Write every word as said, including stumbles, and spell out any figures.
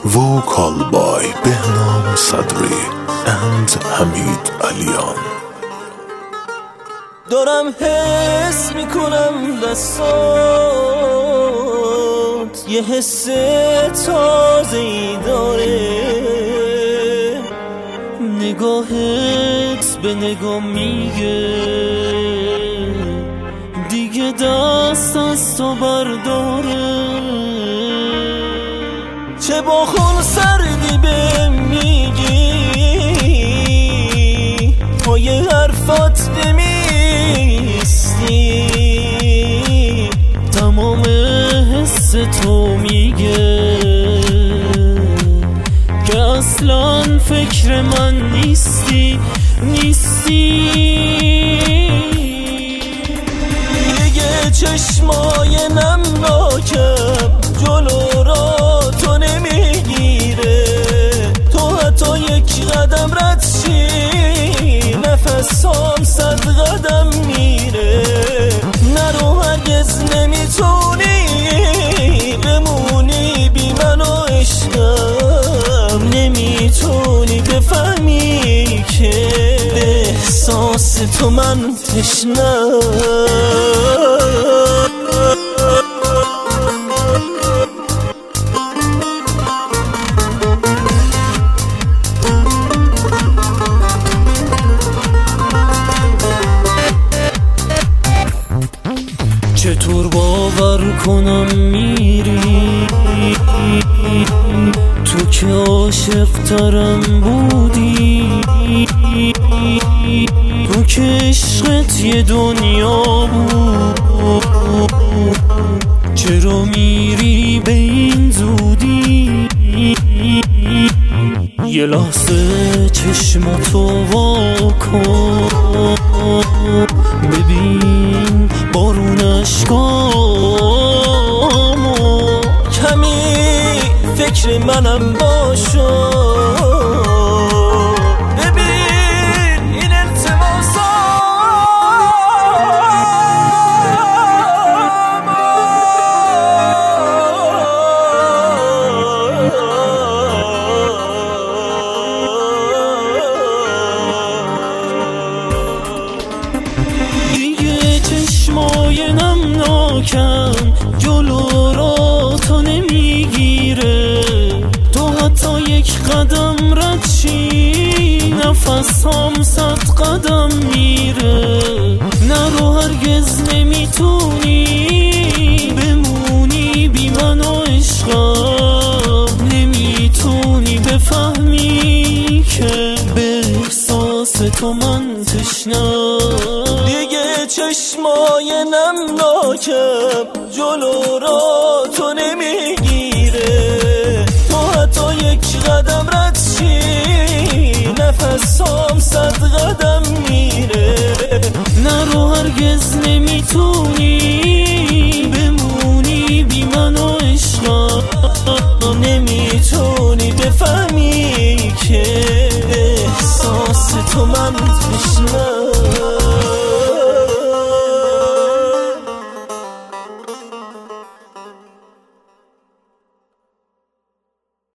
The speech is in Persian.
Vocal by Behnam Sadri and Hamid Alian. دارم حس میکنم دستات یه حس تازه‌ای داره، نگاهت به نگاه میگه دیگه دست از تو برداره. چه با خون سردی به میگی پای حرفات نمیستی، تمام حس تو میگه که اصلا فکر من نیستی نیستی. دیگه چشمای نمناکم جلو را تو نمیگیره، تو حتی یک قدم رد شی نفسام صد قدم میره. نرو هرگز نمیتونی بمونی بی من و عشقم، نمیتونی بفهمی که به احساس تو من تشنم. چطور باور کنم میری تو که عاشق ترم بودی، تو که عشقت یه دنیا بود، چرا میری به این زودی؟ یه لحظه چشماتو وا کن ببین بارون اشکامو، کمی فکر منم باشو ببین این چشمای نمناکم جلو را تو نمیگیره، تو حتی یک قدم رد شی نفسام صد قدم میره. نرو هرگز نمیتونی بمونی بی من و عشقم، نمیتونی بفهمی که به احساس تو من تشنم. دیگه چشمای نمناکم جلو را تو نمیگیره، تو حتی یک قدم رد شی نفسام صد قدم میره. نرو هرگز نمیتونی